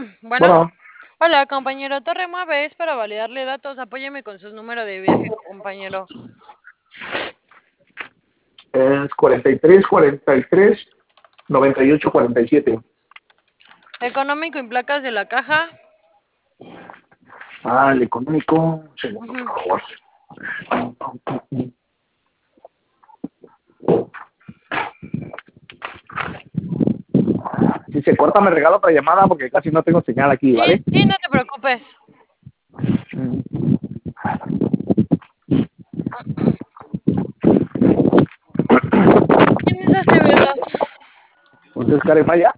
Bueno, Bueno, hola compañero Torre Maves, para validarle datos, apóyeme con su número de viaje, compañero. es 43, 48, 47. Económico en placas de la caja. El económico, un segundo, Ujú. por favor. Si se corta, me regalo otra llamada porque casi no tengo señal aquí, Sí, ¿vale? sí, no te preocupes. ¿Quién es Acevedo? ¿Usted es Karen Maya?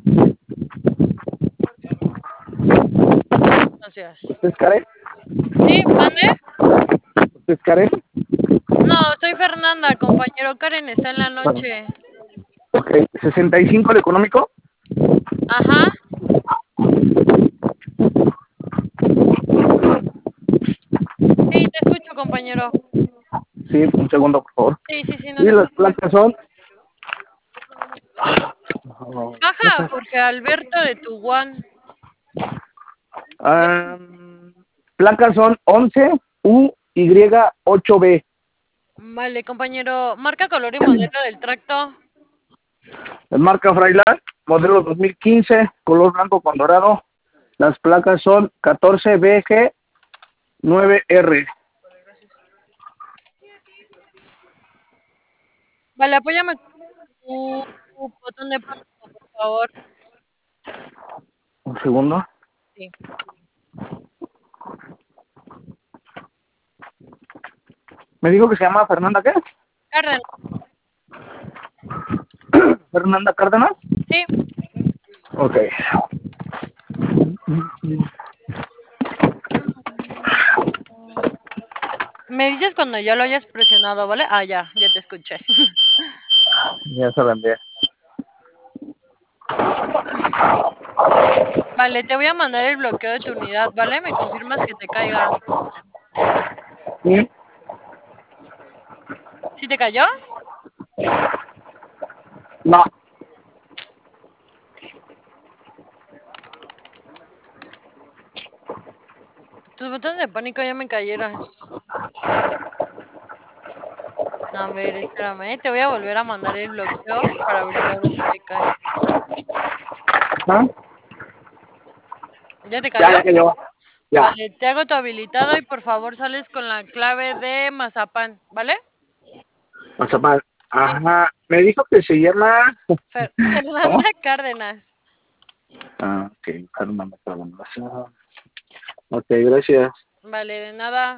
Gracias. ¿Usted es Karen? ¿Sí? ¿Mande? ¿Usted es Karen? No, soy Fernanda, compañero. Karen está en la Bueno, noche. ok, 65 el económico. Ajá. Sí, te escucho, compañero. Sí, un segundo, por favor. Sí, sí, sí, no Y te las preocupes. placas son... Baja, placas. Jorge Alberto de Tuguán. ah, placas son 11UY8B. Vale, compañero. Marca, color y modelo del tracto. Es marca Freiland, modelo 2015, color blanco con dorado. Las placas son 14BG9R. Vale, apóyame con tu botón de pánico, por favor. Un segundo. Sí. Me dijo que se llama Fernanda, ¿qué? Cárdenas. Fernanda Cárdenas. Sí. Ok. Me dices cuando ya lo hayas presionado, ¿vale? Ah, ya te escuché. Ya se la envié. Vale, te voy a mandar el bloqueo de tu unidad, ¿vale? Me confirmas que te caiga. ¿Sí? ¿Sí te cayó? No. Tus botones de pánico ya me cayeron. A ver, espérame, te voy a volver a mandar el bloqueo para ver si ahora sí te cae. ¿Ah? ¿Ya te Ya, cayó? ya que yo. Ya. Vale, te hago tu habilitado y por favor sales con la clave de Mazapán, ¿vale? Mazapán. Sí, Ajá. Me dijo que se llama. ¿Cómo? Fernanda Cárdenas. Ok. Fernanda Cárdenas. Ok, gracias. Vale, de nada.